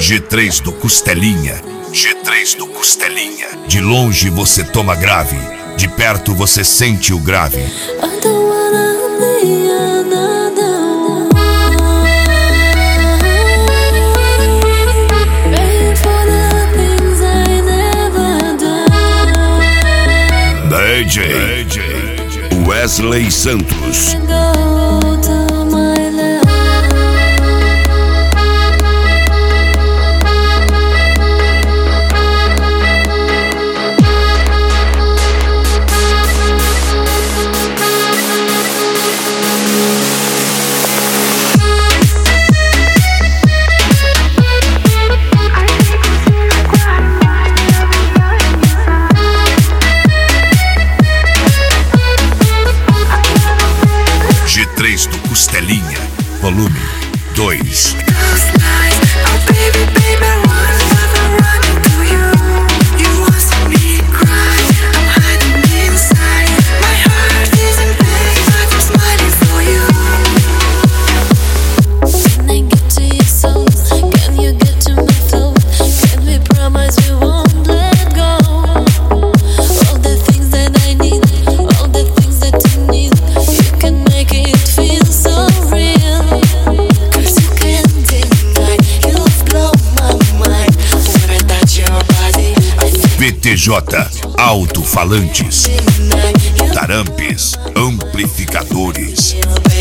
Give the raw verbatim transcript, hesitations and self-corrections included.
G três do Costelinha, G três do Costelinha. De longe você toma grave, de perto você sente o grave. I don't wanna be another one. Paying for the things I never done. D J Wesley Santos. Go to my love. G três do Costelinha, volume dois. B T J Alto-falantes, Tarampes Amplificadores.